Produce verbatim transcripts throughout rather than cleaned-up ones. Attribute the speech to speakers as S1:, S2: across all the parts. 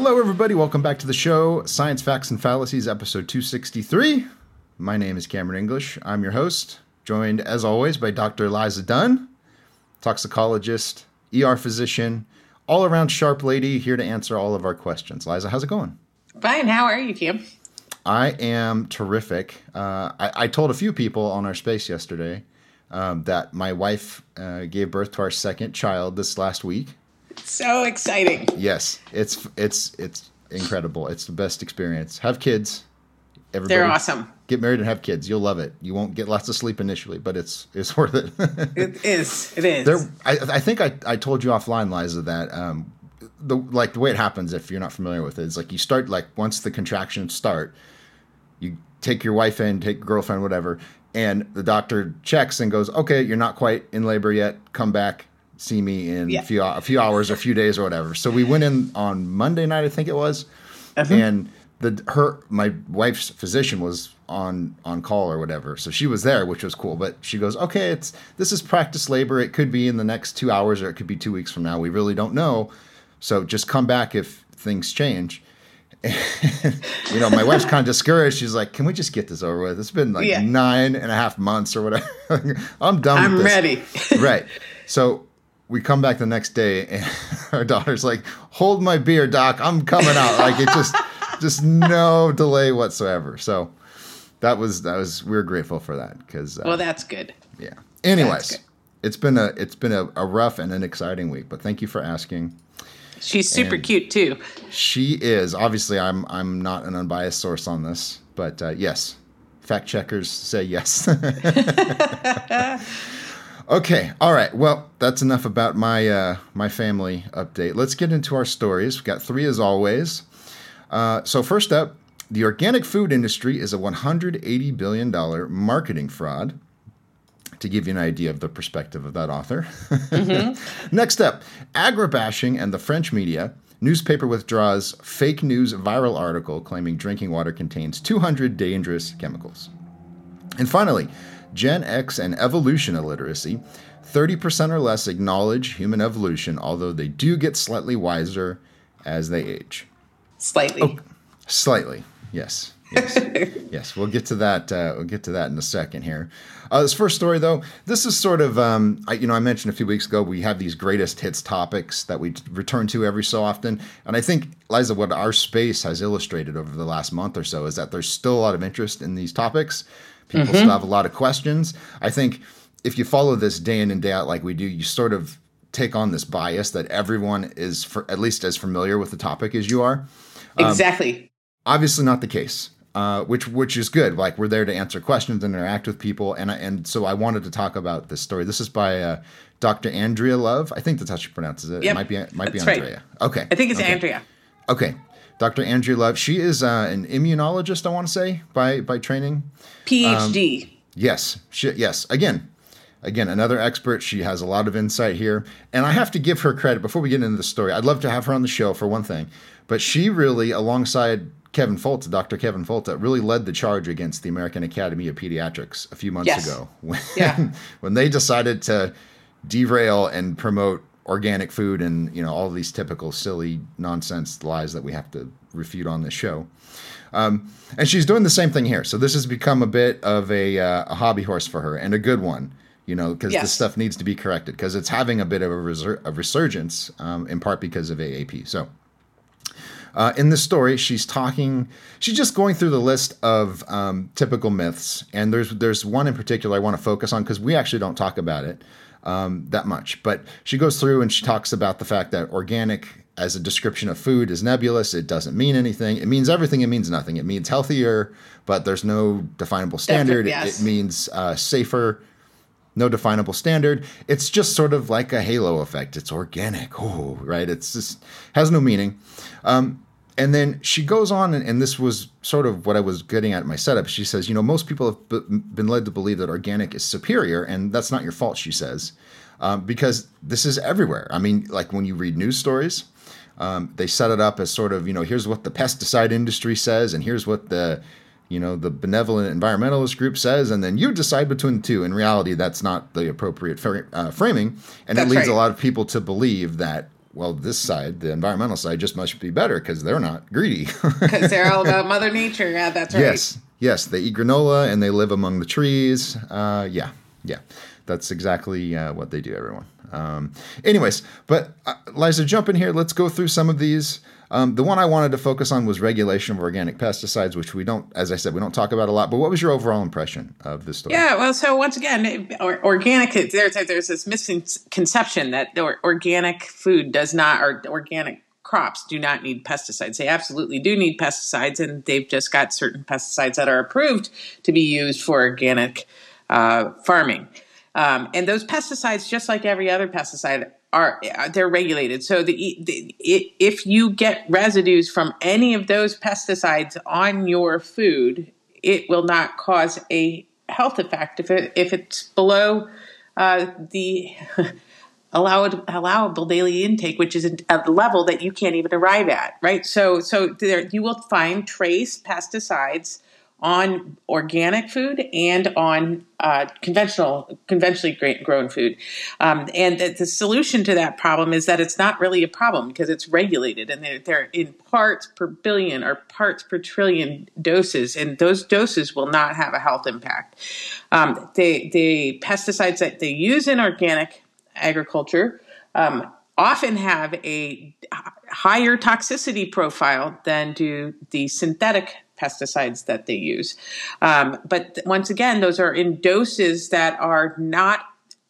S1: Hello, everybody. Welcome back to the show, Science, Facts, and Fallacies, episode two sixty-three. My name is Cameron English. I'm your host, joined, as always, by Doctor Liza Dunn, toxicologist, E R physician, all-around sharp lady, here to answer all of our questions. Liza, how's it going?
S2: Fine. How are you, Cam?
S1: I am terrific. Uh, I, I told a few people on our space yesterday um, that my wife uh, gave birth to our second child this last week.
S2: So exciting.
S1: Yes, it's it's it's incredible. It's the best experience. Have kids. Everybody,
S2: they're awesome.
S1: Get married and have kids. You'll love it. You won't get lots of sleep initially, but it's it's worth it.
S2: It is. It is.
S1: There, I, I think I, I told you offline, Liza, that um, the like the way it happens, if you're not familiar with it, is like you start like once the contractions start, you take your wife in, take your girlfriend, whatever, and the doctor checks and goes, okay, you're not quite in labor yet. Come back. See me in yeah. a few a few hours or a few days or whatever. So we went in on Monday night, I think it was, uh-huh. and the her my wife's physician was on on call or whatever, so she was there, which was cool. But she goes, okay, it's this is practice labor. It could be in the next two hours or it could be two weeks from now. We really don't know. So just come back if things change. And, you know, my wife's kind of discouraged. She's like, can we just get this over with? It's been like yeah. nine and a half months or whatever. I'm done
S2: I'm
S1: with this.
S2: ready.
S1: Right. So we come back the next day and our daughter's like, hold my beer, doc. I'm coming out. Like it just, just no delay whatsoever. So that was, that was, we were grateful for that. Cause, uh,
S2: well, that's good.
S1: Yeah. Anyways, it's been a, it's been a, a rough and an exciting week, but thank you for asking.
S2: She's super and cute too.
S1: She is. Obviously I'm, I'm not an unbiased source on this, but uh, yes, fact checkers say yes. Okay. All right. Well, that's enough about my uh, my family update. Let's get into our stories. We've got three as always. Uh, so first up, the organic food industry is a one hundred eighty billion dollars marketing fraud. To give you an idea of the perspective of that author. Mm-hmm. Next up, agribashing and the French media. Newspaper withdraws fake news viral article claiming drinking water contains two hundred dangerous chemicals. And finally, Gen X and evolution illiteracy. thirty percent or less acknowledge human evolution, although they do get slightly wiser as they age.
S2: Slightly.
S1: Oh, slightly, yes. Yes. Yes, we'll get to that. Uh, we'll get to that in a second here. Uh, this first story, though, this is sort of, um, I, you know, I mentioned a few weeks ago we have these greatest hits topics that we return to every so often, and I think, Liza, what our space has illustrated over the last month or so is that there's still a lot of interest in these topics. People mm-hmm. still have a lot of questions. I think if you follow this day in and day out like we do, you sort of take on this bias that everyone is for, at least as familiar with the topic as you are.
S2: Um, exactly.
S1: Obviously not the case, uh, which which is good. Like we're there to answer questions and interact with people. And I, and so I wanted to talk about this story. This is by uh, Doctor Andrea Love. I think that's how she pronounces it.
S2: Yep,
S1: it might be it might be
S2: that's
S1: Andrea.
S2: Right.
S1: Okay.
S2: I think it's
S1: okay.
S2: Andrea.
S1: Okay. Doctor Andrea Love. She is uh, an immunologist, I want to say, by by training.
S2: P H D.
S1: Um, yes. She, yes. Again, again, another expert. She has a lot of insight here. And I have to give her credit before we get into the story. I'd love to have her on the show for one thing. But she really, alongside Kevin Folta, Doctor Kevin Folta, really led the charge against the American Academy of Pediatrics a few months
S2: yes.
S1: ago. When,
S2: yeah.
S1: when they decided to derail and promote organic food and, you know, all of these typical silly nonsense lies that we have to refute on this show. Um, and she's doing the same thing here. So this has become a bit of a, uh, a hobby horse for her, and a good one, you know, because
S2: yes.
S1: this stuff needs to be corrected because it's having a bit of a, resur- a resurgence, um, in part because of A A P. So uh, in this story, she's talking, she's just going through the list of um, typical myths. And there's there's one in particular I want to focus on because we actually don't talk about it um, that much. But she goes through and she talks about the fact that organic as a description of food is nebulous. It doesn't mean anything. It means everything. It means nothing. It means healthier, but there's no definable standard.
S2: Yes.
S1: It, it means uh, safer, no definable standard. It's just sort of like a halo effect. It's organic. Oh, right. It's just has no meaning. Um, and then she goes on, and, and this was sort of what I was getting at in my setup. She says, you know, most people have b- been led to believe that organic is superior, and that's not your fault, she says, um, because this is everywhere. I mean, like when you read news stories, Um, they set it up as sort of, you know, here's what the pesticide industry says, and here's what the, you know, the benevolent environmentalist group says, and then you decide between the two. In reality, that's not the appropriate fra- uh, framing, and
S2: that's
S1: it leads
S2: right.
S1: a lot of people to believe that well, this side, the environmental side, just must be better because they're not greedy.
S2: Because they're all about Mother Nature. Yeah, that's right.
S1: Yes, yes, they eat granola and they live among the trees. Uh, yeah, yeah, that's exactly uh, what they do, everyone. Um, anyways, but uh, Liza, jump in here. Let's go through some of these. Um, the one I wanted to focus on was regulation of organic pesticides, which we don't, as I said, we don't talk about a lot. But what was your overall impression of this story?
S2: Yeah, well, so once again, or, organic, there's, there's this misconception that or, organic food does not, or organic crops do not need pesticides. They absolutely do need pesticides, and they've just got certain pesticides that are approved to be used for organic uh, farming. Um, and those pesticides, just like every other pesticide, are they're regulated. So the, the it, if you get residues from any of those pesticides on your food, it will not cause a health effect if it if it's below uh, the allowed allowable daily intake, which is at a level that you can't even arrive at. Right. So so there you will find trace pesticides on organic food and on uh, conventional, conventionally grown food. Um, and the, the solution to that problem is that it's not really a problem because it's regulated, and they're, they're in parts per billion or parts per trillion doses, and those doses will not have a health impact. Um, they, the pesticides that they use in organic agriculture um, often have a higher toxicity profile than do the synthetic pesticides that they use. Um, but once again, those are in doses that are not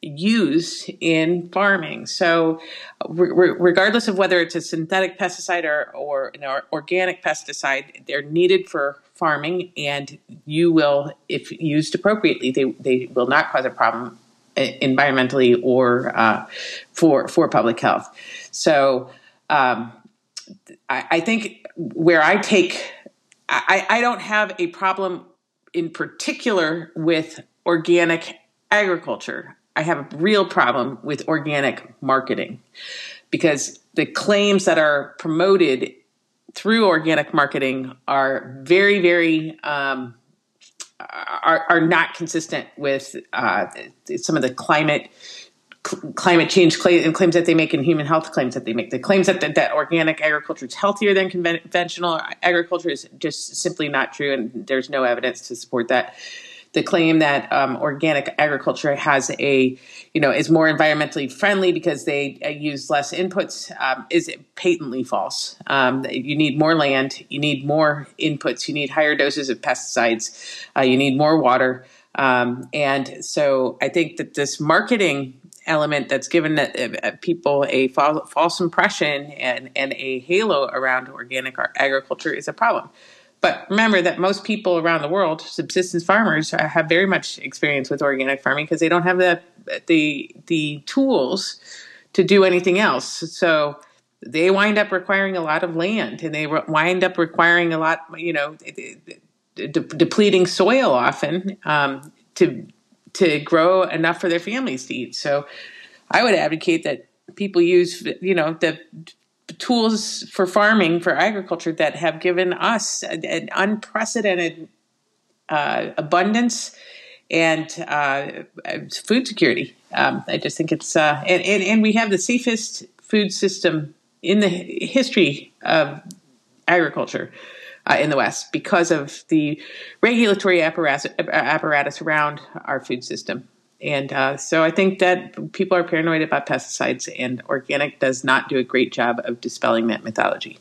S2: used in farming. So re- regardless of whether it's a synthetic pesticide or, or an organic pesticide, they're needed for farming, and you will, if used appropriately, they, they will not cause a problem environmentally or uh, for, for public health. So um, I, I think where I take I, I don't have a problem in particular with organic agriculture. I have a real problem with organic marketing, because the claims that are promoted through organic marketing are very, very um, are, are not consistent with uh, some of the climate climate change claims that they make, and human health claims that they make. The claims that, that, that organic agriculture is healthier than conventional agriculture is just simply not true, and there's no evidence to support that. The claim that um, organic agriculture has a, you know, is more environmentally friendly because they uh, use less inputs um, is patently false. Um, you need more land, you need more inputs, you need higher doses of pesticides, uh, you need more water. Um, and so I think that this marketing element that's given that, uh, people a false, false impression and, and a halo around organic agriculture is a problem. But remember that most people around the world, subsistence farmers, have very much experience with organic farming because they don't have the the the tools to do anything else. So they wind up requiring a lot of land, and they re- wind up requiring a lot, you know, de- de- depleting soil often um, to to grow enough for their families to eat. So I would advocate that people use, you know, the tools for farming, for agriculture, that have given us an unprecedented uh, abundance and uh, food security. Um, I just think it's, uh, and, and, and we have the safest food system in the history of agriculture uh, in the West because of the regulatory apparatus, apparatus around our food system. And uh, so I think that people are paranoid about pesticides, and organic does not do a great job of dispelling that mythology.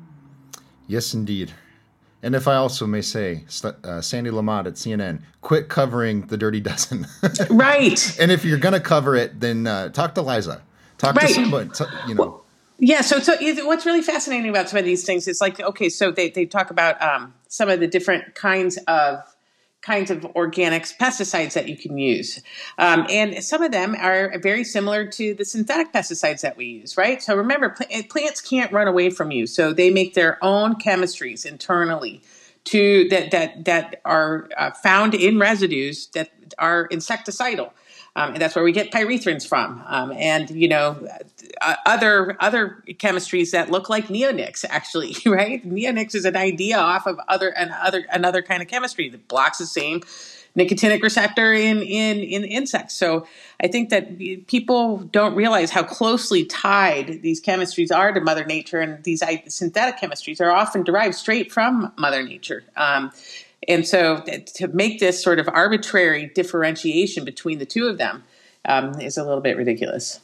S1: Yes, indeed. And if I also may say, uh, Sandy Lamott at C N N, quit covering the Dirty Dozen.
S2: Right.
S1: And if you're going to cover it, then uh, talk to Liza. Talk right. to somebody, t- you know.
S2: Well, yeah, so, so what's really fascinating about some of these things is like, okay, so they, they talk about um, some of the different kinds of kinds of organics, pesticides that you can use. Um, and some of them are very similar to the synthetic pesticides that we use, right? So remember, pl- plants can't run away from you. So they make their own chemistries internally to that that that are uh, found in residues that are insecticidal. Um, and that's where we get pyrethrins from. Um, and, you know, uh, other other chemistries that look like neonics, actually, right? Neonics is an idea off of other and other another kind of chemistry that blocks the same nicotinic receptor in, in, in insects. So I think that people don't realize how closely tied these chemistries are to Mother Nature, and these synthetic chemistries are often derived straight from Mother Nature. Um, and so to make this sort of arbitrary differentiation between the two of them um, is a little bit ridiculous.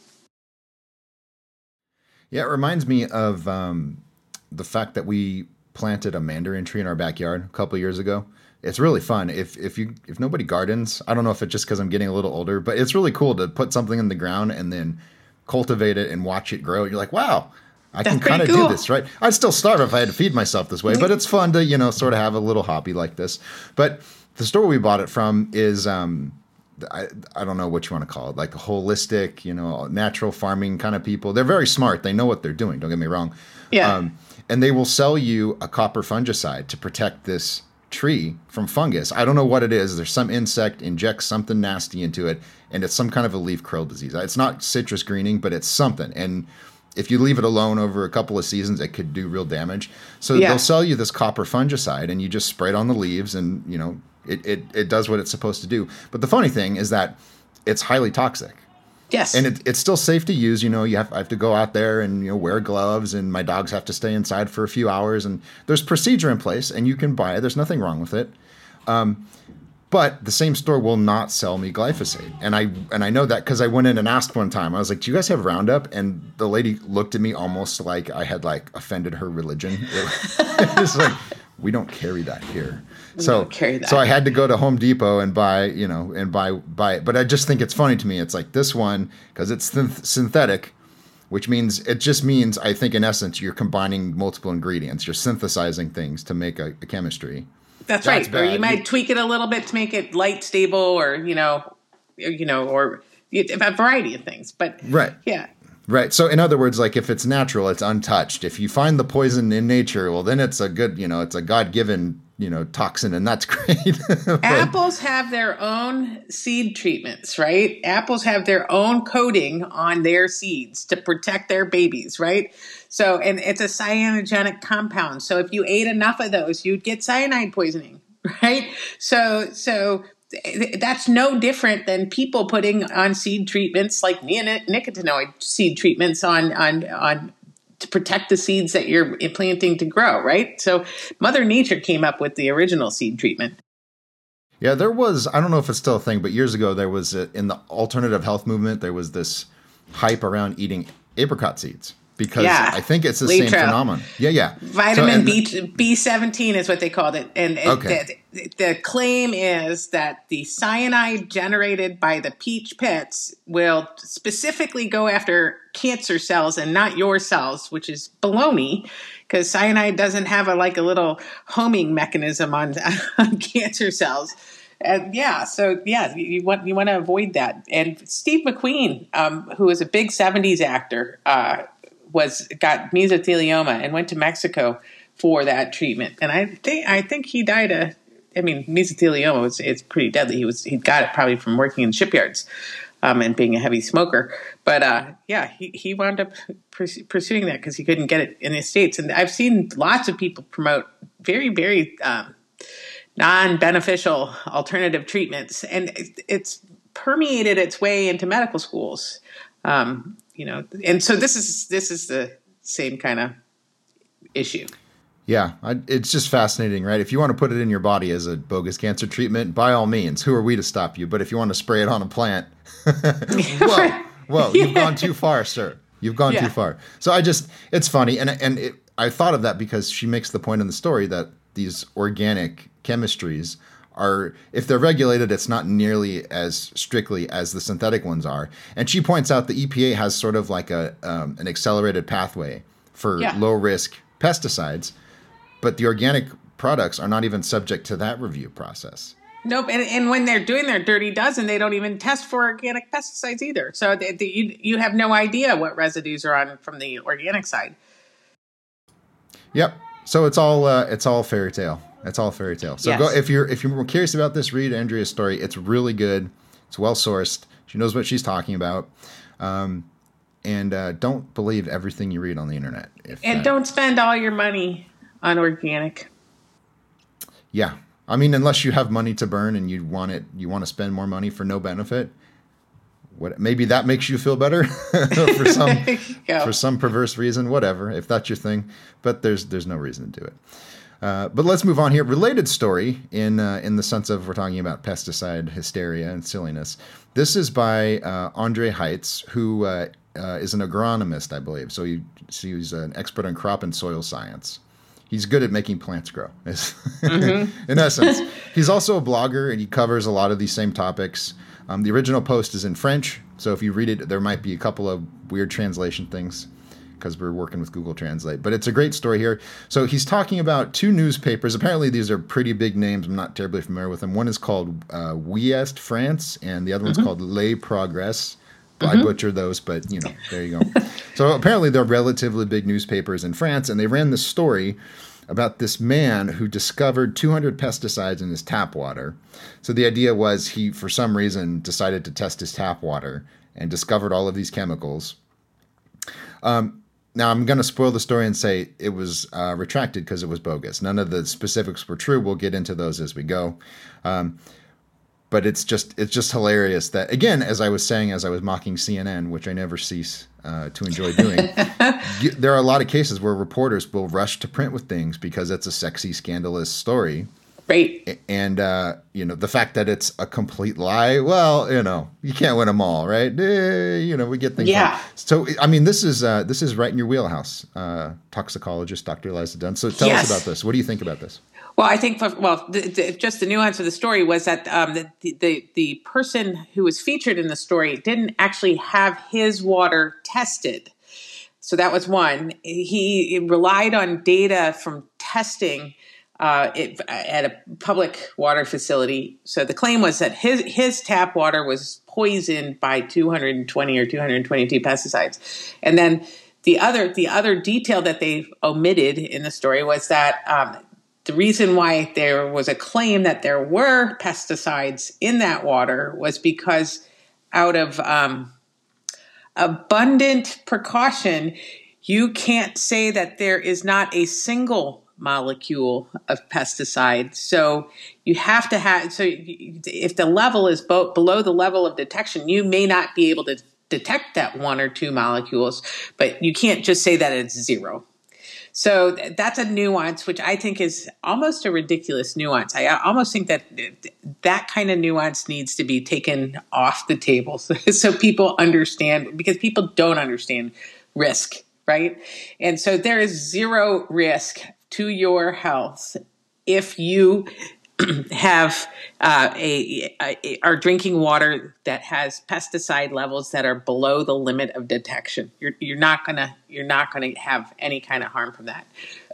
S1: Yeah, it reminds me of um, the fact that we planted a mandarin tree in our backyard a couple years ago. It's really fun. If if you if nobody gardens, I don't know if it's just because I'm getting a little older, but it's really cool to put something in the ground and then cultivate it and watch it grow. You're like, wow, I
S2: That's
S1: can kind of
S2: cool.
S1: do this, right? I'd still starve if I had to feed myself this way, but it's fun to, you know, sort of have a little hobby like this. But the store we bought it from is, um, I, I don't know what you want to call it, like a holistic, you know, natural farming kind of people. They're very smart. They know what they're doing. Don't get me wrong.
S2: Yeah.
S1: Um, and they will sell you a copper fungicide to protect this tree from fungus. I don't know what it is. There's some insect injects something nasty into it, and it's some kind of a leaf curl disease. It's not citrus greening, but it's something. And if you leave it alone over a couple of seasons, it could do real damage. So
S2: Yeah.
S1: they'll sell you this copper fungicide, and you just spray it on the leaves, and you know it, it it does what it's supposed to do. But the funny thing is that it's highly toxic.
S2: Yes.
S1: And it, it's still safe to use. You know, you have I have to go out there and, you know, wear gloves, and my dogs have to stay inside for a few hours. And there's procedure in place, and you can buy it. There's nothing wrong with it. Um, but the same store will not sell me glyphosate. And I and I know that because I went in and asked one time. I was like, do you guys have Roundup? And the lady looked at me almost like I had like offended her religion. It was like, we don't carry that here.
S2: We
S1: So,
S2: don't carry that.
S1: so I had to go to Home Depot and buy, you know, and buy, buy it. But I just think it's funny to me. It's like this one, because it's synth- synthetic, which means, it just means, I think in essence, you're combining multiple ingredients. You're synthesizing things to make a, a chemistry.
S2: That's,
S1: That's
S2: right. Or
S1: bad.
S2: you might tweak it a little bit to make it light, stable, or, you know, or, you know, or a variety of things. But
S1: Right.
S2: yeah.
S1: Right. So in other words, like if it's natural, it's untouched. If you find the poison in nature, well, then it's a good, you know, it's a God-given, you know, toxin, and that's great. But-
S2: Apples have their own seed treatments, right? Apples have their own coating on their seeds to protect their babies, right? So, and it's a cyanogenic compound. So if you ate enough of those, you'd get cyanide poisoning, right? So, so that's no different than people putting on seed treatments like neonicotinoid seed treatments on, on, on, to protect the seeds that you're planting to grow, right? So Mother Nature came up with the original seed treatment.
S1: Yeah, there was, I don't know if it's still a thing, but years ago there was, a, in the alternative health movement, there was this hype around eating apricot seeds. Because
S2: yeah.
S1: I think it's the
S2: Litro.
S1: same phenomenon. Yeah, yeah.
S2: Vitamin
S1: so,
S2: B B seventeen is what they called it, and it,
S1: Okay.
S2: the, the claim is that the cyanide generated by the peach pits will specifically go after cancer cells and not your cells, which is baloney, because cyanide doesn't have a like a little homing mechanism on on cancer cells. And yeah, so yeah, you, you want you want to avoid that. And Steve McQueen, um, who was a big seventies actor, uh, was got mesothelioma and went to Mexico for that treatment. And I think I think he died a. I mean, mesothelioma was it's pretty deadly. He was he got it probably from working in shipyards, um, and being a heavy smoker. But uh, yeah, he he wound up pers- pursuing that because he couldn't get it in the States. And I've seen lots of people promote very very um, non-beneficial alternative treatments, and it's permeated its way into medical schools. Um, you know, and so this is this is the same kind of issue.
S1: Yeah, I, it's just fascinating, right? If you want to put it in your body as a bogus cancer treatment, by all means, who are we to stop you? But if you want to spray it on a plant, whoa, whoa,
S2: Yeah.
S1: you've gone too far, sir. You've gone
S2: Yeah.
S1: too far. So I just, it's funny, and and it, I thought of that because she makes the point in the story that these organic chemistries are, if they're regulated, it's not nearly as strictly as the synthetic ones are. And she points out the E P A has sort of like a um, an accelerated pathway for
S2: Yeah.
S1: low risk pesticides, but the organic products are not even subject to that review process.
S2: Nope, and, and when they're doing their dirty dozen, they don't even test for organic pesticides either. So they, they, you you have no idea what residues are on from the organic side.
S1: Yep. So it's all uh, it's all fairy tale. It's all fairy tale. So
S2: Yes.
S1: go if you're if you're curious about this, read Andrea's story. It's really good. It's well sourced. She knows what she's talking about. Um, and uh, don't believe everything you read on the internet. If,
S2: and
S1: uh,
S2: don't spend all your money on organic.
S1: Yeah. I mean, unless you have money to burn and you want it, you want to spend more money for no benefit. What, maybe that makes you feel better for some for some perverse reason, whatever, if that's your thing. But there's there's no reason to do it. Uh, but let's move on here. Related story in uh, in the sense of we're talking about pesticide hysteria and silliness. This is by uh, Andre Heitz, who uh, uh, is an agronomist, I believe. So, he, so he's an expert on crop and soil science. He's good at making plants grow, mm-hmm. in essence. He's also a blogger, and he covers a lot of these same topics. Um, the original post is in French, so if you read it, there might be a couple of weird translation things because we're working with Google Translate. But it's a great story here. So he's talking about two newspapers. Apparently, these are pretty big names. I'm not terribly familiar with them. One is called uh, Ouest France, and the other mm-hmm. one's called Le Progrès. Mm-hmm. I butchered those, but, you know, there you go. So apparently they're relatively big newspapers in France, and they ran this story about this man who discovered two hundred pesticides in his tap water. So the idea was he, for some reason, decided to test his tap water and discovered all of these chemicals. Um, now, I'm going to spoil the story and say it was uh, retracted because it was bogus. None of the specifics were true. We'll get into those as we go. Um, But it's just it's just hilarious that, again, as I was saying, as I was mocking C N N, which I never cease uh, to enjoy doing, you, there are a lot of cases where reporters will rush to print with things because it's a sexy, scandalous story.
S2: Right.
S1: And, uh, you know, the fact that it's a complete lie, well, you know, you can't win them all, right? Eh, you know, we get things.
S2: Yeah.
S1: Like, so, I mean, this is uh, this is right in your wheelhouse, uh, toxicologist Doctor Liza Dunn. So tell yes. us about this. What do you think about this?
S2: Well, I think, for, well, the, the, just the nuance of the story was that um, the, the the person who was featured in the story didn't actually have his water tested. So that was one. He relied on data from testing uh, it, at a public water facility. So the claim was that his his tap water was poisoned by two hundred twenty or two hundred twenty-two pesticides. And then the other the other detail that they omitted in the story was that um, the reason why there was a claim that there were pesticides in that water was because out of um, abundant precaution, you can't say that there is not a single molecule of pesticide. So you have to have, so if the level is bo- below the level of detection, you may not be able to detect that one or two molecules, but you can't just say that it's zero. So that's a nuance, which I think is almost a ridiculous nuance. I almost think that that kind of nuance needs to be taken off the table so, so people understand, because people don't understand risk, right? And so there is zero risk to your health if you have uh, a, a are drinking water that has pesticide levels that are below the limit of detection. You're you're not gonna you're not gonna have any kind of harm from that.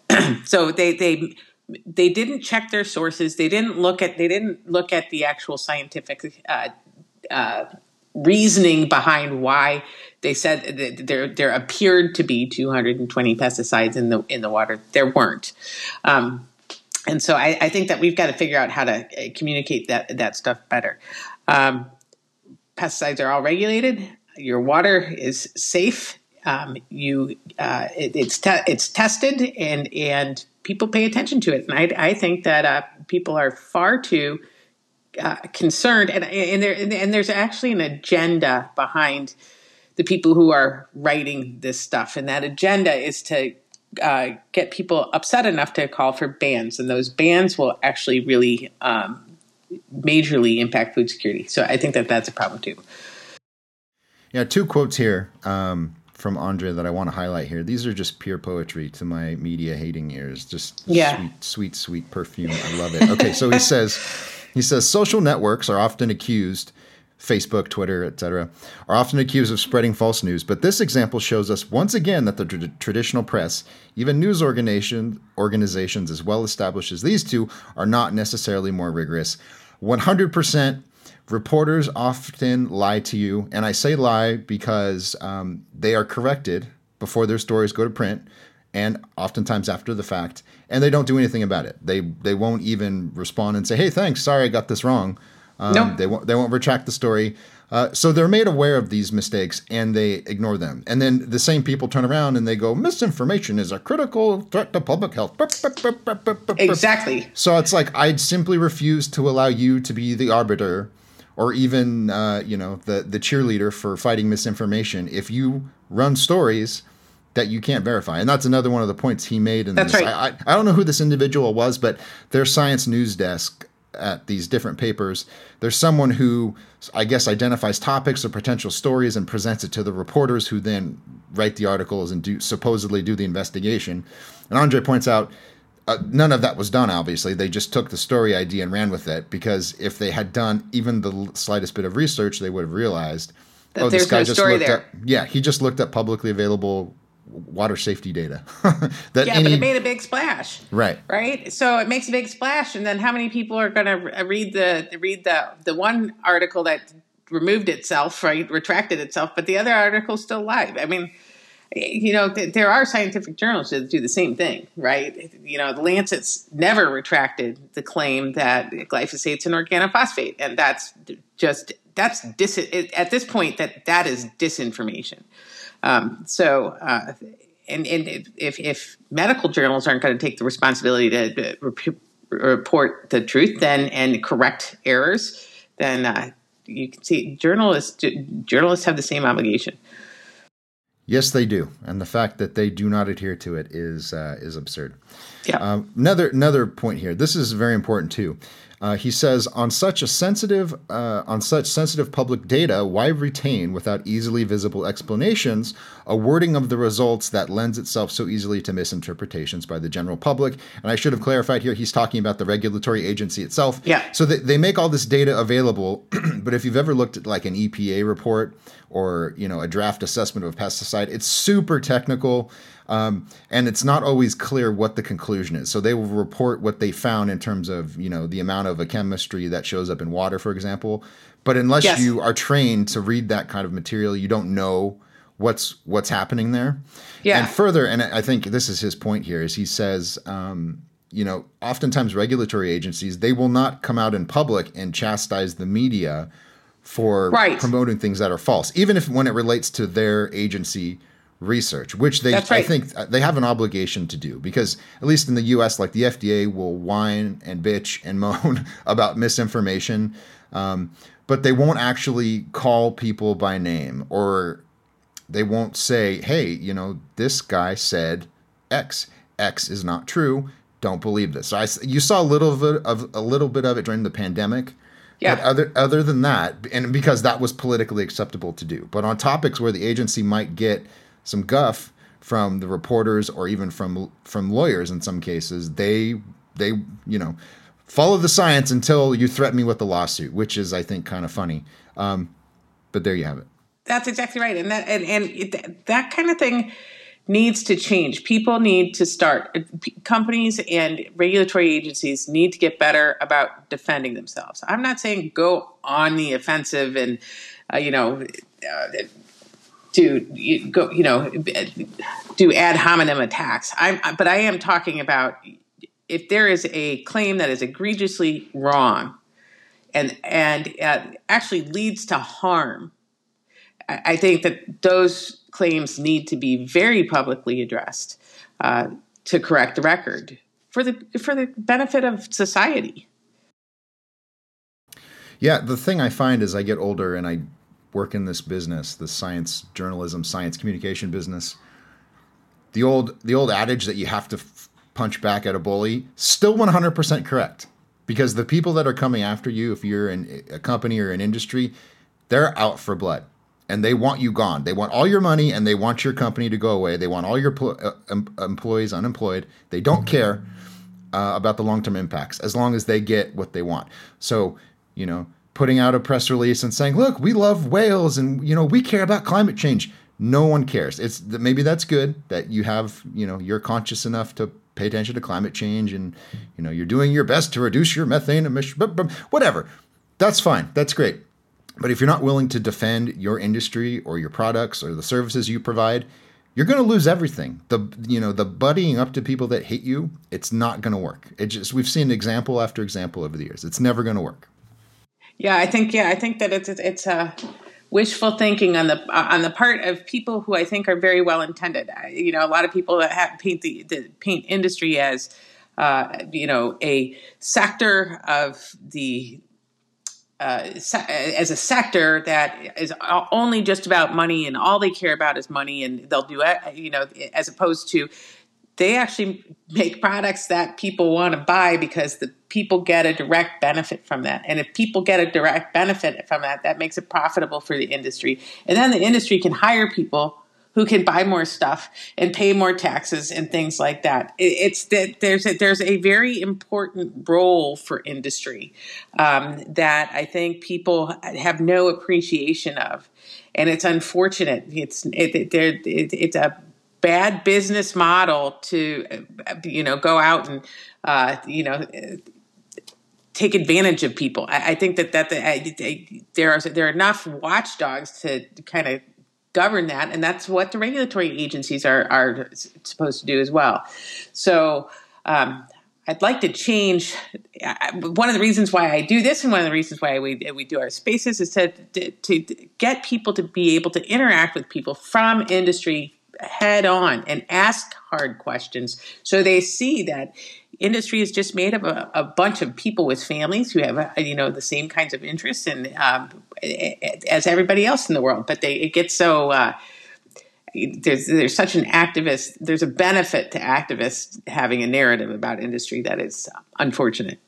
S2: So they they they didn't check their sources. They didn't look at they didn't look at the actual scientific uh, uh, reasoning behind why they said that there there appeared to be two hundred twenty pesticides in the in the water. There weren't. Um, And so I, I think that we've got to figure out how to communicate that that stuff better. Um, pesticides are all regulated. Your water is safe. Um, you uh, it, it's te- it's tested, and and people pay attention to it. And I, I think that uh, people are far too uh, concerned, and and there and there's actually an agenda behind the people who are writing this stuff, and that agenda is to Uh, get people upset enough to call for bans, and those bans will actually really um, majorly impact food security. So I think that that's a problem too.
S1: Yeah, two quotes here um, from Andre that I want to highlight here. These are just pure poetry to my media hating ears. Just
S2: yeah.
S1: sweet, sweet, sweet perfume. I love it. Okay, so he says, he says social networks are often accused. Facebook, Twitter, et cetera, are often accused of spreading false news. But this example shows us once again that the tra- traditional press, even news organization, organizations as well established as these two, are not necessarily more rigorous. one hundred percent reporters often lie to you. And I say lie because um, they are corrected before their stories go to print, and oftentimes after the fact, and they don't do anything about it. They they won't even respond and say, hey, thanks, sorry I got this wrong. Um,
S2: Nope.
S1: They won't. They won't retract the story. Uh, so they're made aware of these mistakes and they ignore them. And then the same people turn around and they go, misinformation is a critical threat to public health.
S2: Exactly.
S1: So it's like, I'd simply refuse to allow you to be the arbiter or even, uh, you know, the, the cheerleader for fighting misinformation if you run stories that you can't verify. And that's another one of the points he made in
S2: That's
S1: this.
S2: right.
S1: I, I, I don't know who this individual was, but their science news desk at these different papers, there's someone who, I guess, identifies topics or potential stories and presents it to the reporters who then write the articles and do supposedly do the investigation. And Andre points out uh, none of that was done, obviously. They just took the story idea and ran with it, because if they had done even the slightest bit of research, they would have realized,
S2: That
S1: oh, this
S2: there's
S1: guy
S2: no
S1: just
S2: story
S1: looked
S2: there.
S1: up. Yeah, he just looked up publicly available water safety data. that
S2: Yeah,
S1: any,
S2: but it made a big splash.
S1: Right.
S2: Right. So it makes a big splash, and then how many people are going to read the read the the one article that removed itself, right, retracted itself, but the other article's still live? I mean, you know, th- there are scientific journals that do the same thing, right? You know, the Lancet's never retracted the claim that glyphosate's an organophosphate, and that's just that's dis- at this point that that is disinformation. Um, so, uh, and, and if, if medical journals aren't going to take the responsibility to rep- report the truth, then and correct errors, then uh, you can see journalists journalists have the same obligation.
S1: Yes, they do, and the fact that they do not adhere to it is uh, is absurd.
S2: Yeah.
S1: Um, another another point here. This is very important too. Uh, he says, on such a sensitive uh, on such sensitive public data, why retain without easily visible explanations a wording of the results that lends itself so easily to misinterpretations by the general public? And I should have clarified here, he's talking about the regulatory agency itself.
S2: Yeah.
S1: So they, they make all this data available, but if you've ever looked at like an E P A report or, you know, a draft assessment of a pesticide, it's super technical. Um, and it's not always clear what the conclusion is. So they will report what they found in terms of, you know, the amount of a chemistry that shows up in water, for example. But unless
S2: Yes.
S1: you are trained to read that kind of material, you don't know what's what's happening there.
S2: Yeah.
S1: And further, and I think this is his point here, is he says, um, you know, oftentimes regulatory agencies, they will not come out in public and chastise the media for
S2: Right.
S1: promoting things that are false, even if when it relates to their agency research, which they
S2: That's right.
S1: I think they have an obligation to do, because at least in the U S, like the F D A will whine and bitch and moan about misinformation, um, but they won't actually call people by name, or they won't say, hey, you know, this guy said X. X is not true. Don't believe this. So I, you saw a little bit of a little bit of it during the pandemic.
S2: Yeah.
S1: But other other than that, and because that was politically acceptable to do, but on topics where the agency might get some guff from the reporters or even from from lawyers in some cases, they they you know follow the science until you threaten me with a lawsuit, which is, I think, kind of funny. Um, but there you have it.
S2: That's exactly right, and that and and it, that kind of thing needs to change. People need to start. Companies and regulatory agencies need to get better about defending themselves. I'm not saying go on the offensive and uh, you know. Uh, do you go, you know, do ad hominem attacks. I'm, but I am talking about if there is a claim that is egregiously wrong and and uh, actually leads to harm, I, I think that those claims need to be very publicly addressed uh, to correct the record for the for the benefit of society.
S1: Yeah, the thing I find as I get older and I work in this business, the science journalism, science communication business, the old the old adage that you have to f- punch back at a bully, still one hundred percent correct. Because the people that are coming after you, if you're in a company or an industry, they're out for blood. And they want you gone. They want all your money and they want your company to go away. They want all your pl- uh, em- employees unemployed. They don't care uh, about the long-term impacts as long as they get what they want. So, you know, putting out a press release and saying, look, we love whales and, you know, we care about climate change. No one cares. It's maybe that's good that you have, you know, you're conscious enough to pay attention to climate change and, you know, you're doing your best to reduce your methane emission, whatever. That's fine. That's great. But if you're not willing to defend your industry or your products or the services you provide, you're going to lose everything. The, you know, the buddying up to people that hate you, it's not going to work. It just, we've seen example after example over the years. It's never going to work.
S2: Yeah, I think yeah, I think that it's it's a wishful thinking on the on the part of people who I think are very well intended. You know, a lot of people that have, paint the, the paint industry as uh, you know a sector of the uh, as a sector that is only just about money and all they care about is money and they'll do it. You know, as opposed to they actually make products that people want to buy because the people get a direct benefit from that. And if people get a direct benefit from that, that makes it profitable for the industry. And then the industry can hire people who can buy more stuff and pay more taxes and things like that. It's that there's a, there's a very important role for industry um, that I think people have no appreciation of. And it's unfortunate. It's it, it, it, it's a bad business model to, you know, go out and, uh, you know, take advantage of people. I, I think that that the, I, there are there are enough watchdogs to kind of govern that, and that's what the regulatory agencies are are supposed to do as well. So um, I'd like to change. One of the reasons why I do this, and one of the reasons why we we do our spaces, is to to, to get people to be able to interact with people from industry head on and ask hard questions so they see that industry is just made of a, a bunch of people with families who have, you know, the same kinds of interests and um, as everybody else in the world. But they it gets so uh, there's there's such an activist. There's a benefit to activists having a narrative about industry that is unfortunate.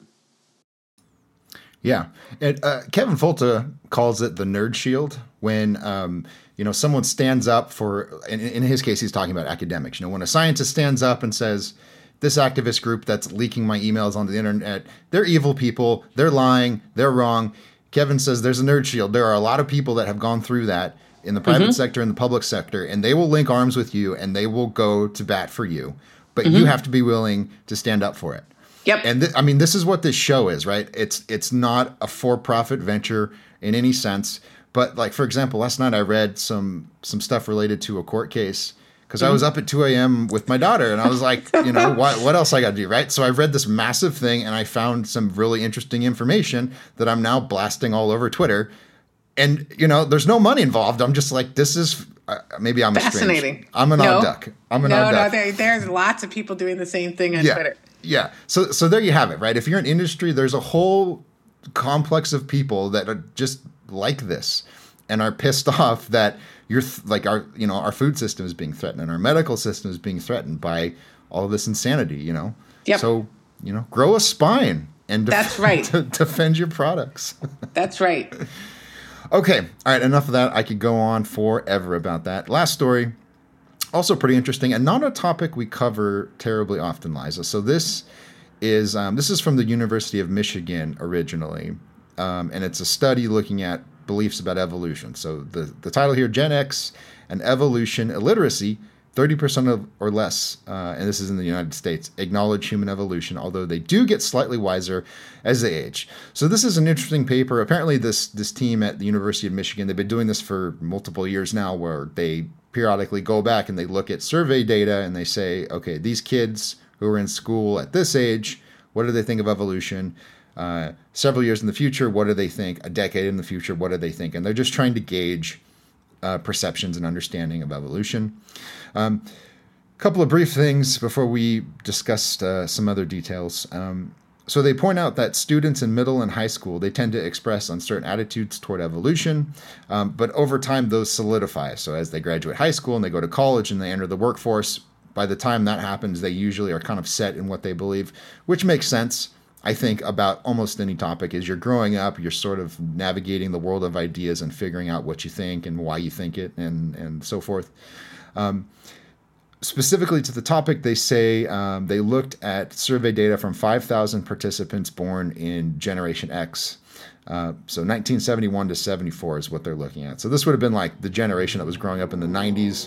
S1: Yeah, and uh, Kevin Folta calls it the nerd shield when um, you know someone stands up for. In, in his case, he's talking about academics. You know, when a scientist stands up and says, "This activist group that's leaking my emails onto the internet, they're evil people. They're lying. They're wrong." Kevin says there's a nerd shield. There are a lot of people that have gone through that in the private mm-hmm. sector and the public sector, and they will link arms with you and they will go to bat for you. But mm-hmm. you have to be willing to stand up for it.
S2: Yep.
S1: And th- I mean, this is what this show is, right? It's it's not a for-profit venture in any sense. But like, for example, last night I read some some stuff related to a court case because mm-hmm. I was up at two a.m. with my daughter and I was like, you know, what what else I got to do, right? So I read this massive thing and I found some really interesting information that I'm now blasting all over Twitter. And, you know, there's no money involved. I'm just like, this is uh, maybe I'm
S2: fascinating.
S1: Strange. I'm an
S2: no.
S1: odd duck. I'm an
S2: no,
S1: odd
S2: no,
S1: duck.
S2: there, there's lots of people doing the same thing on
S1: yeah.
S2: Twitter.
S1: Yeah. So so there you have it, right? If you're in industry, there's a whole complex of people that are just like this and are pissed off that you're th- like our, you know, our food system is being threatened and our medical system is being threatened by all of this insanity, you know?
S2: Yep.
S1: So, you know, grow a spine and def-
S2: That's right.
S1: to defend your products.
S2: That's right.
S1: Okay. All right. Enough of that. I could go on forever about that. Last story. Also pretty interesting and not a topic we cover terribly often, Liza. So this is um, this is from the University of Michigan originally, um, and it's a study looking at beliefs about evolution. So the, the title here, Gen X and Evolution Illiteracy, thirty percent of, or less, uh, and this is in the United States, acknowledge human evolution, although they do get slightly wiser as they age. So this is an interesting paper. Apparently this this team at the University of Michigan, they've been doing this for multiple years now where they periodically go back and they look at survey data and they say, okay, these kids who are in school at this age, what do they think of evolution? Uh, several years in the future, what do they think? A decade in the future, what do they think? And they're just trying to gauge uh, perceptions and understanding of evolution. A um, couple of brief things before we discuss uh, some other details. Um, So they point out that students in middle and high school, they tend to express uncertain attitudes toward evolution, um, but over time those solidify. So as they graduate high school and they go to college and they enter the workforce, by the time that happens, they usually are kind of set in what they believe, which makes sense, I think, about almost any topic. As you're growing up, you're sort of navigating the world of ideas and figuring out what you think and why you think it and, and so forth. Um, Specifically to the topic, they say um, they looked at survey data from five thousand participants born in Generation X. Uh, so nineteen seventy-one to seventy-four is what they're looking at. So this would have been like the generation that was growing up in the nineties.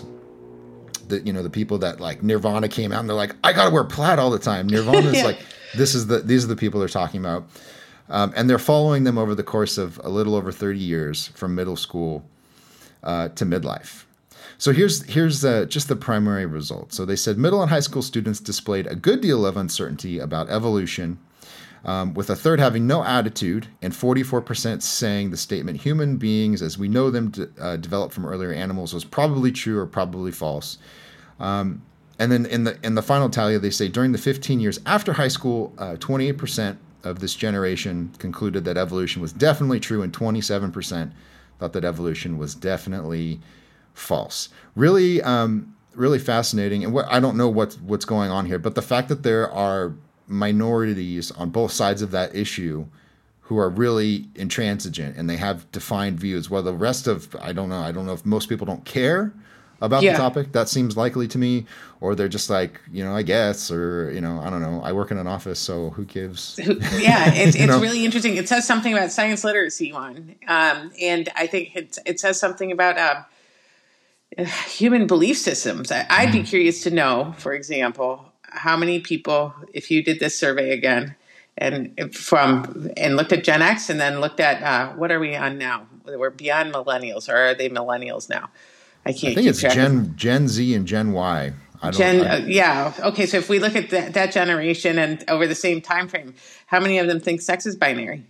S1: The, you know, the people that like Nirvana came out and they're like, I got to wear plaid all the time. Nirvana is yeah. like, this is the, these are the people they're talking about. Um, and they're following them over the course of a little over thirty years from middle school uh, to midlife. So here's here's uh, just the primary result. So they said middle and high school students displayed a good deal of uncertainty about evolution. um, with a third having no attitude, and forty-four percent saying the statement "human beings as we know them d- uh, developed from earlier animals" was probably true or probably false. Um, and then in the in the final tally, they say during the fifteen years after high school, uh, twenty-eight percent of this generation concluded that evolution was definitely true, and twenty-seven percent thought that evolution was definitely false. Really, um, really fascinating. And what I don't know what what's going on here, but the fact that there are minorities on both sides of that issue who are really intransigent and they have defined views, while the rest of, I don't know, I don't know if most people don't care about yeah. the topic. That seems likely to me, or they're just like, you know, I guess, or, you know, I don't know. I work in an office, so who gives?
S2: Yeah, it's, it's really interesting. It says something about science literacy, one. Um, and I think it, it says something about um, human belief systems. I, I'd be curious to know, for example, how many people, if you did this survey again, and from and looked at Gen X and then looked at, uh, what are we on now? We're beyond millennials, or are they millennials now? I can't.
S1: I think it's Gen Gen Z and Gen Y. I don't,
S2: Gen,
S1: I,
S2: uh, yeah. Okay, so if we look at that, that generation and over the same time frame, how many of them think sex is binary?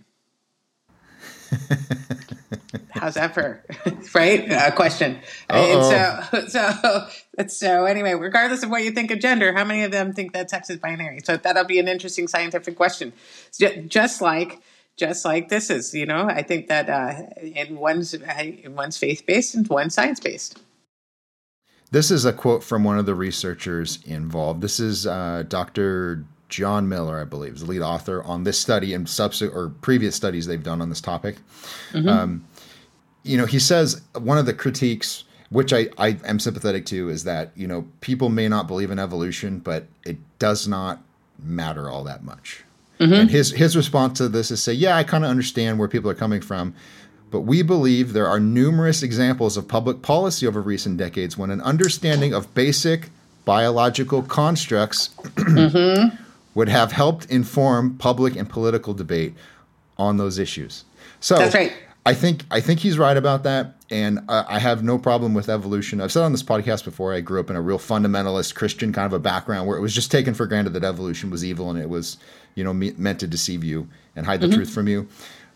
S2: How's that for right? Uh, question. And so, so, so anyway, regardless of what you think of gender, how many of them think that sex is binary? So that'll be an interesting scientific question. Just like. Just like this is, you know, I think that uh, in one's in one's faith-based and one's science-based.
S1: This is a quote from one of the researchers involved. This is uh, Doctor John Miller, I believe, is the lead author on this study and subsequent or previous studies they've done on this topic. Mm-hmm. Um, you know, he says one of the critiques, which I, I am sympathetic to, is that, you know, people may not believe in evolution, but it does not matter all that much. Mm-hmm. And his his response to this is say, yeah, I kind of understand where people are coming from, but we believe there are numerous examples of public policy over recent decades when an understanding of basic biological constructs mm-hmm. would have helped inform public and political debate on those issues. So
S2: that's right.
S1: I think I think he's right about that, and uh, I have no problem with evolution. I've said on this podcast before, I grew up in a real fundamentalist Christian kind of a background where it was just taken for granted that evolution was evil and it was, you know, me- meant to deceive you and hide the mm-hmm. truth from you.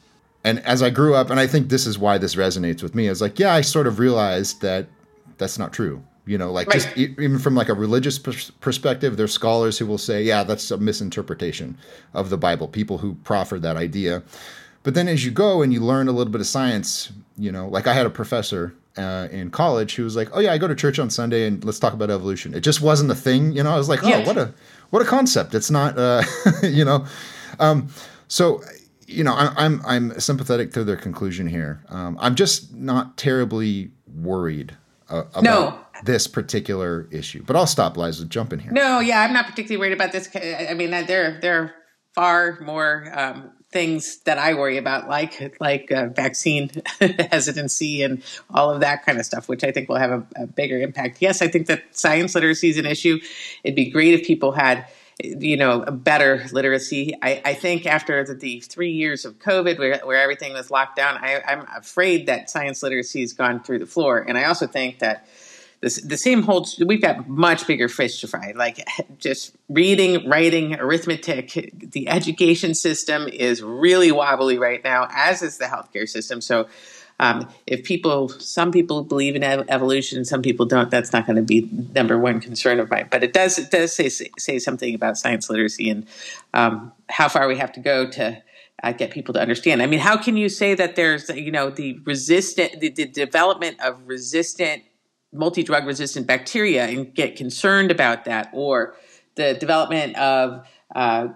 S1: And as I grew up, and I think this is why this resonates with me, I was like, yeah, I sort of realized that that's not true. You know, like right. just e- even from like a religious pers- perspective, there's scholars who will say, yeah, that's a misinterpretation of the Bible, people who proffer that idea. But then as you go and you learn a little bit of science, you know, like I had a professor uh, in college who was like, oh, yeah, I go to church on Sunday and let's talk about evolution. It just wasn't a thing. You know, I was like, oh, yeah. what a what a concept. It's not, uh, you know. Um, so, you know, I, I'm I'm sympathetic to their conclusion here. Um, I'm just not terribly worried uh, about no. this particular issue. But I'll stop, Liza. Jump in here.
S2: No, yeah, I'm not particularly worried about this. I mean, there, there are far more um things that I worry about, like like uh, vaccine hesitancy and all of that kind of stuff, which I think will have a, a bigger impact. Yes, I think that science literacy is an issue. It'd be great if people had, you know, a better literacy. I, I think after the, the three years of COVID, where, where everything was locked down, I, I'm afraid that science literacy has gone through the floor. And I also think that This, the same holds, we've got much bigger fish to fry, like just reading, writing, arithmetic. The education system is really wobbly right now, as is the healthcare system. So um, if people, some people believe in ev- evolution, some people don't, that's not going to be number one concern of mine. But it does it does say, say something about science literacy and um, how far we have to go to uh, get people to understand. I mean, how can you say that there's, you know, the resistant, the, the development of resistant multi-drug resistant bacteria and get concerned about that, or the development of uh,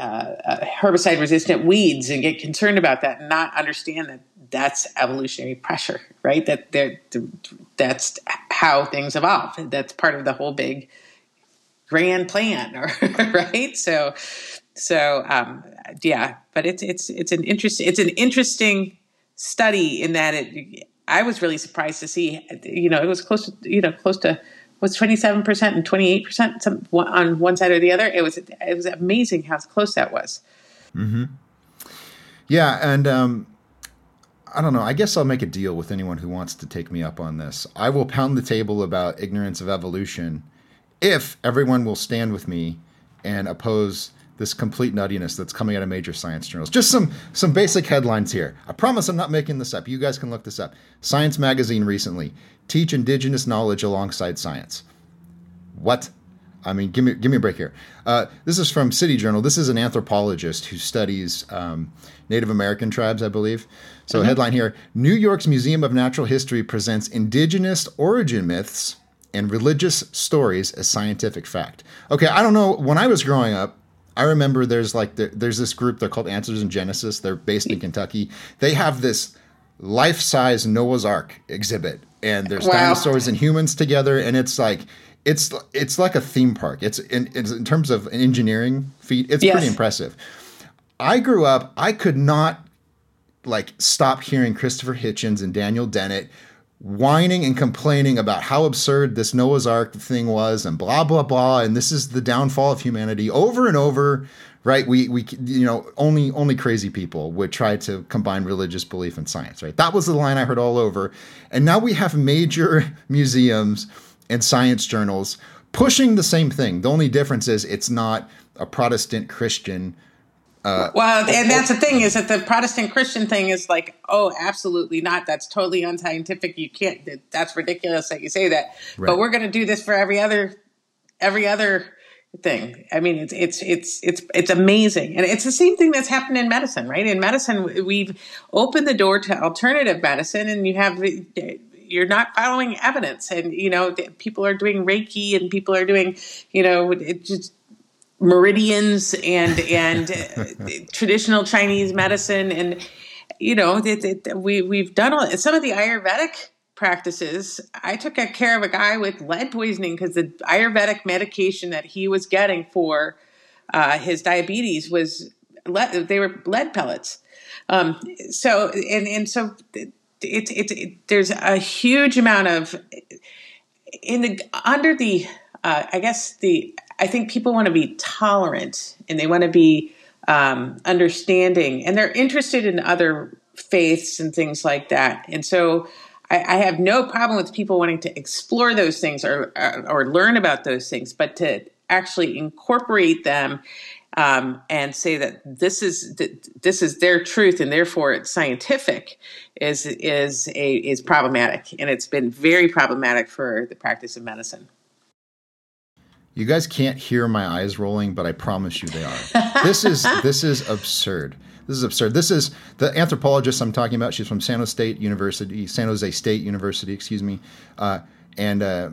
S2: uh, herbicide resistant weeds and get concerned about that and not understand that that's evolutionary pressure, right? That they're, that's how things evolve. That's part of the whole big grand plan, right? So, so um, yeah, but it's it's it's an interest it's an interesting study in that it. I was really surprised to see, you know, it was close to, you know, close to, was twenty-seven percent and twenty-eight percent some, on one side or the other. It was, it was amazing how close that was.
S1: Mm-hmm. Yeah. And um, I don't know, I guess I'll make a deal with anyone who wants to take me up on this. I will pound the table about ignorance of evolution if everyone will stand with me and oppose this complete nuttiness that's coming out of major science journals. Just some some basic headlines here. I promise I'm not making this up. You guys can look this up. Science Magazine recently, teach indigenous knowledge alongside science. What? I mean, give me give me a break here. Uh, this is from City Journal. This is an anthropologist who studies um, Native American tribes, I believe. So, mm-hmm. Headline here: New York's Museum of Natural History presents indigenous origin myths and religious stories as scientific fact. Okay, I don't know. When I was growing up, I remember there's like there, there's this group. They're called Answers in Genesis. They're based in Kentucky. They have this life-size Noah's Ark exhibit, and there's wow. dinosaurs and humans together, and it's like. It's it's like a theme park. It's in, it's in terms of an engineering feat, it's yes. pretty impressive. I grew up, I could not like stop hearing Christopher Hitchens and Daniel Dennett whining and complaining about how absurd this Noah's Ark thing was and blah, blah, blah. And this is the downfall of humanity over and over, right? We, we you know, only only crazy people would try to combine religious belief and science, right? That was the line I heard all over. And now we have major museums and science journals pushing the same thing. The only difference is it's not a Protestant Christian. Uh,
S2: well, and that's the thing is that the Protestant Christian thing is like, oh, absolutely not. That's totally unscientific. You can't. That's ridiculous that you say that. Right. But we're going to do this for every other, every other thing. I mean, it's it's it's it's it's amazing, and it's the same thing that's happened in medicine, right? In medicine, we've opened the door to alternative medicine, and you have. You're not following evidence, and you know people are doing Reiki, and people are doing, you know, it just meridians and and uh, traditional Chinese medicine, and you know it, it, we we've done all, some of the Ayurvedic practices. I took care of a guy with lead poisoning because the Ayurvedic medication that he was getting for uh, his diabetes was lead, they were lead pellets. Um, so and and so. It's it, it, there's a huge amount of in the under the uh, I guess the I think people want to be tolerant and they want to be um, understanding, and they're interested in other faiths and things like that. And so I, I have no problem with people wanting to explore those things or, or or learn about those things, but to actually incorporate them. Um, and say that this is this is their truth and therefore it's scientific is is a is problematic, and it's been very problematic for the practice of medicine.
S1: You guys can't hear my eyes rolling, but I promise you they are. This is this is absurd. This is absurd. This is the anthropologist I'm talking about. She's from San Jose State University, San Jose State University, excuse me, uh, and. Uh,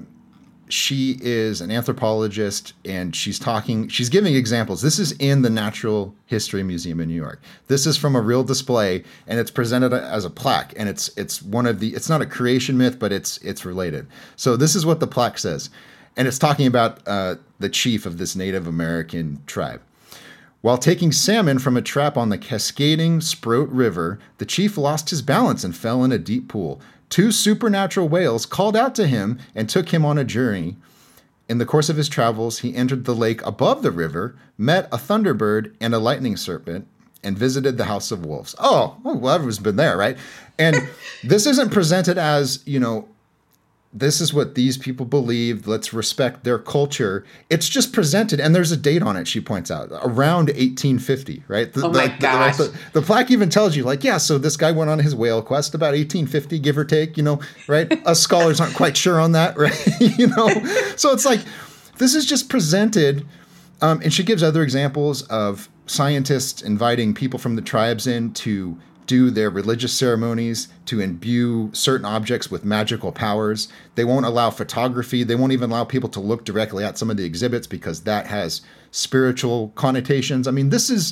S1: She is an anthropologist, and she's talking, she's giving examples. This is in the Natural History Museum in New York. This is from a real display, and it's presented as a plaque, and it's it's one of the, it's not a creation myth, but it's it's related. So this is what the plaque says, and it's talking about uh, the chief of this Native American tribe. While taking salmon from a trap on the cascading Sproat River, the chief lost his balance and fell in a deep pool. Two supernatural whales called out to him and took him on a journey. In the course of his travels, he entered the lake above the river, met a thunderbird and a lightning serpent, and visited the House of Wolves. Oh, well, everyone's been there, right? And this isn't presented as, you know, this is what these people believe. Let's respect their culture. It's just presented, and there's a date on it, she points out, around eighteen fifty, right? The,
S2: oh, my
S1: the,
S2: gosh.
S1: The, the, the plaque even tells you, like, yeah, so this guy went on his whale quest about eighteen fifty, give or take, you know, right? Us scholars aren't quite sure on that, right? you know? So it's like, this is just presented, um, and she gives other examples of scientists inviting people from the tribes in to do their religious ceremonies, to imbue certain objects with magical powers. They won't allow photography. They won't even allow people to look directly at some of the exhibits because that has spiritual connotations. I mean, this is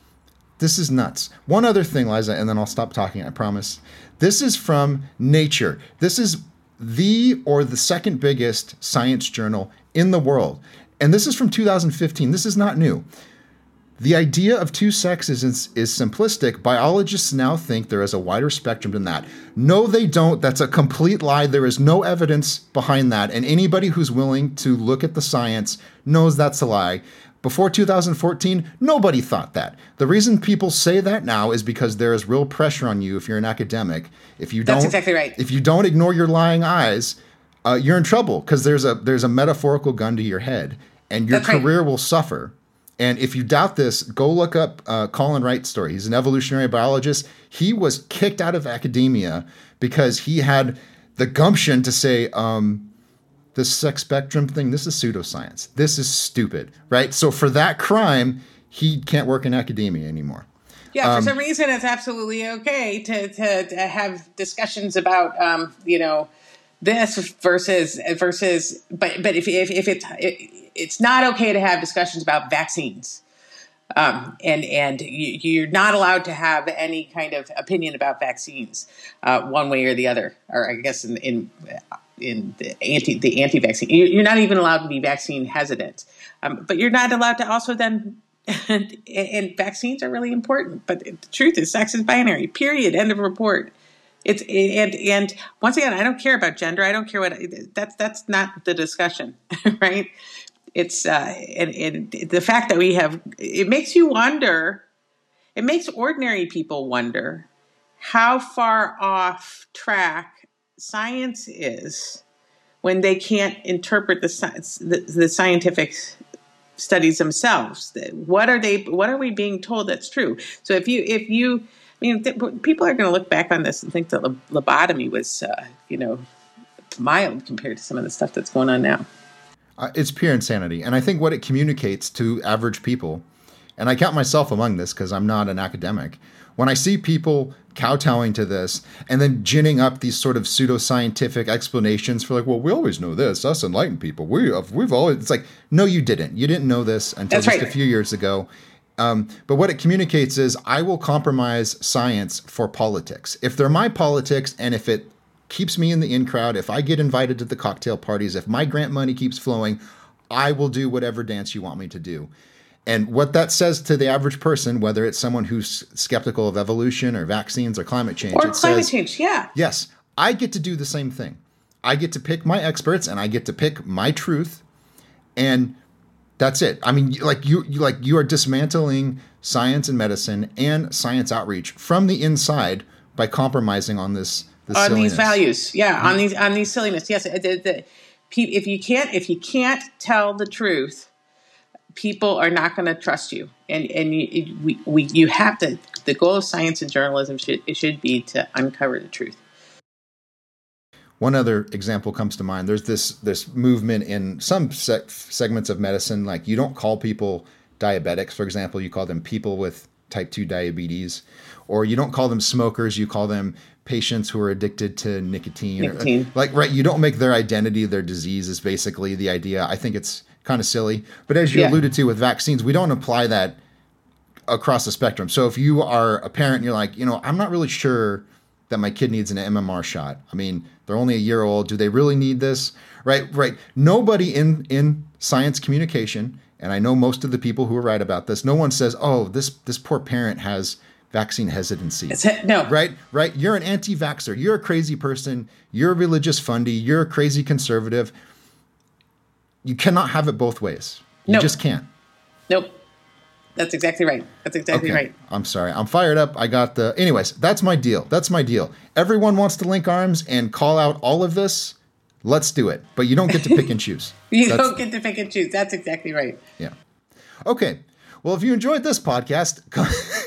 S1: this is nuts. One other thing, Liza, and then I'll stop talking, I promise. This is from Nature. This is the or the second biggest science journal in the world. And this is from two thousand fifteen. This is not new. The idea of two sexes is, is simplistic. Biologists now think there is a wider spectrum than that. No, they don't. That's a complete lie. There is no evidence behind that. And anybody who's willing to look at the science knows that's a lie. Before two thousand fourteen, nobody thought that. The reason people say that now is because there is real pressure on you if you're an academic. If you don't,
S2: that's exactly right.
S1: If you don't ignore your lying eyes, uh, you're in trouble because there's a there's a metaphorical gun to your head, and your
S2: that's
S1: career
S2: right.
S1: will suffer. And if you doubt this, go look up uh, Colin Wright's story. He's an evolutionary biologist. He was kicked out of academia because he had the gumption to say, um, this sex spectrum thing, this is pseudoscience. This is stupid, right? So for that crime, he can't work in academia anymore.
S2: Yeah, for
S1: um,
S2: some reason, it's absolutely okay to to, to have discussions about, um, you know, this versus versus. But but if if, if it's it, it's not okay to have discussions about vaccines, um, and and you, you're not allowed to have any kind of opinion about vaccines, uh, one way or the other, or I guess in in, in the anti the anti-vaccine, you're not even allowed to be vaccine hesitant, um, but you're not allowed to also then. And, and vaccines are really important, but the truth is, sex is binary. Period. End of report. It's and and once again, I don't care about gender. I don't care what that's that's not the discussion, right? It's uh, and, and the fact that we have it makes you wonder. It makes ordinary people wonder how far off track science is when they can't interpret the science, the, the scientific studies themselves. What are they? What are we being told that's true? So if you, if you, I mean, th- people are going to look back on this and think that lobotomy was, uh, you know, mild compared to some of the stuff that's going on now.
S1: Uh, it's pure insanity, and I think what it communicates to average people, and I count myself among this because I'm not an academic. When I see people kowtowing to this and then ginning up these sort of pseudoscientific explanations for like, well, we always know this, us enlightened people, we have, we've always, it's like, no, you didn't. You didn't know this until
S2: That's
S1: just
S2: right.
S1: a few years ago. Um, but what it communicates is I will compromise science for politics. If they're my politics and if it keeps me in the in crowd, if I get invited to the cocktail parties, if my grant money keeps flowing, I will do whatever dance you want me to do. And what that says to the average person, whether it's someone who's skeptical of evolution or vaccines or climate change,
S2: or
S1: it
S2: climate
S1: says,
S2: change, yeah.
S1: Yes, I get to do the same thing. I get to pick my experts and I get to pick my truth, and that's it. I mean, like you, you like you are dismantling science and medicine and science outreach from the inside by compromising on this, this
S2: on
S1: silliness.
S2: these values, yeah, mm-hmm. on these on these silliness. Yes, the, the, if you can't if you can't tell the truth, people are not going to trust you, and and you, we, we you have to. The goal of science and journalism should it should be to uncover the truth.
S1: One other example comes to mind. There's this this movement in some se- segments of medicine, like you don't call people diabetics, for example, you call them people with type two diabetes, or you don't call them smokers, you call them patients who are addicted to nicotine.
S2: Nicotine.
S1: Or, like, right, you don't make their identity their disease is basically the idea. I think it's kind of silly. But as you yeah. alluded to with vaccines, we don't apply that across the spectrum. So if you are a parent and you're like, you know, I'm not really sure that my kid needs an M M R shot. I mean, they're only a year old. Do they really need this? Right, right. Nobody in, in science communication, and I know most of the people who are right about this, no one says, oh, this this poor parent has vaccine hesitancy.
S2: It's, no.
S1: Right, right. You're an anti-vaxxer. You're a crazy person. You're a religious fundy. You're a crazy conservative. You cannot have it both ways. You
S2: nope.
S1: just can't.
S2: Nope. That's exactly right. That's exactly
S1: okay.
S2: right.
S1: I'm sorry. I'm fired up. I got the... Anyways, that's my deal. That's my deal. Everyone wants to link arms and call out all of this. Let's do it. But you don't get to pick and choose.
S2: you
S1: that's,
S2: don't get to pick and choose. That's exactly right.
S1: Yeah. Okay. Well, if you enjoyed this podcast, come,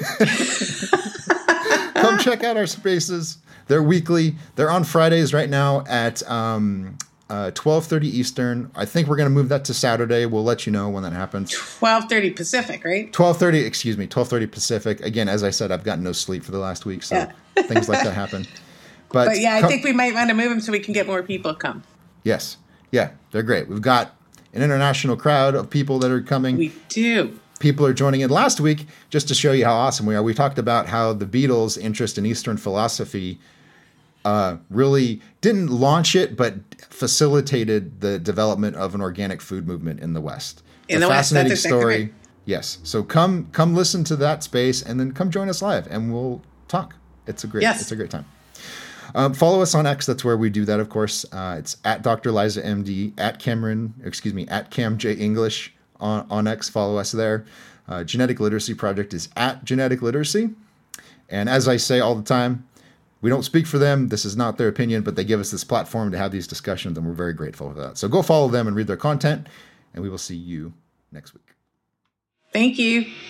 S1: come check out our spaces. They're weekly. They're on Fridays right now at... Um, Uh, twelve thirty Eastern. I think we're going to move that to Saturday. We'll let you know when that happens.
S2: twelve thirty Pacific, right?
S1: twelve thirty, excuse me, twelve thirty Pacific. Again, as I said, I've gotten no sleep for the last week, so yeah. things like that happen. But,
S2: but yeah, I
S1: come,
S2: think we might want to move them so we can get more people to come.
S1: Yes. Yeah, they're great. We've got an international crowd of people that are coming.
S2: We do.
S1: People are joining in. Last week, just to show you how awesome we are, we talked about how the Beatles' interest in Eastern philosophy Uh, really didn't launch it, but facilitated the development of an organic food movement in the West.
S2: In the West, that's exactly
S1: story.
S2: Right.
S1: Yes. So come, come listen to that space, and then come join us live, and we'll talk. It's a great,
S2: yes.
S1: it's a great time. Um, follow us on X. That's where we do that. Of course, uh, it's at Doctor Liza M D, at Cameron, excuse me, at Cam J English on on X. Follow us there. Uh, Genetic Literacy Project is at Genetic Literacy, and as I say all the time, we don't speak for them. This is not their opinion, but they give us this platform to have these discussions, and we're very grateful for that. So go follow them and read their content, and we will see you next week.
S2: Thank you.